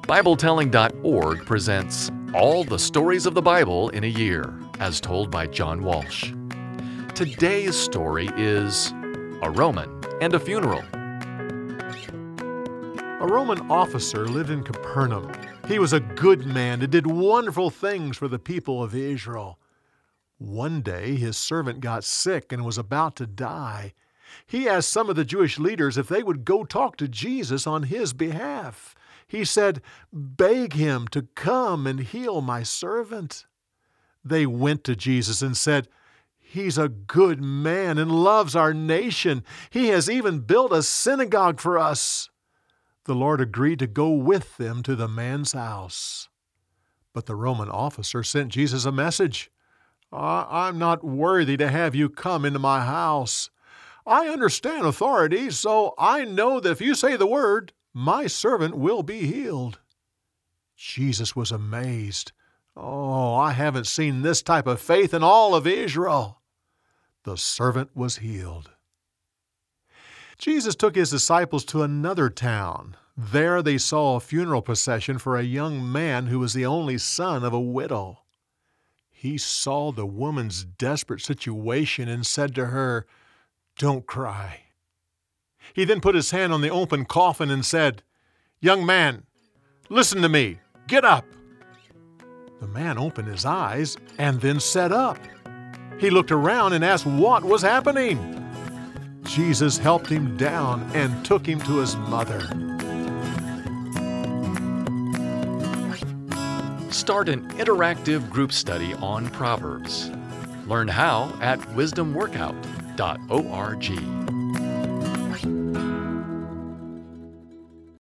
BibleTelling.org presents All the Stories of the Bible in a Year, as told by John Walsh. Today's story is A Roman and a Funeral. A Roman officer lived in Capernaum. He was a good man and did wonderful things for the people of Israel. One day his servant got sick and was about to die. He asked some of the Jewish leaders if they would go talk to Jesus on his behalf. He said, "Beg him to come and heal my servant." They went to Jesus and said, "He's a good man and loves our nation. He has even built a synagogue for us." The Lord agreed to go with them to the man's house. But the Roman officer sent Jesus a message. I'm not worthy to have you come into my house. I understand authority, so I know that if you say the word, my servant will be healed." Jesus was amazed. I haven't seen this type of faith in all of Israel." The servant was healed. Jesus took his disciples to another town. There they saw a funeral procession for a young man who was the only son of a widow. He saw the woman's desperate situation and said to her, "Don't cry." He then put his hand on the open coffin and said, "Young man, listen to me. Get up." The man opened his eyes and then sat up. He looked around and asked what was happening. Jesus helped him down and took him to his mother. Start an interactive group study on Proverbs. Learn how at wisdomworkout.org.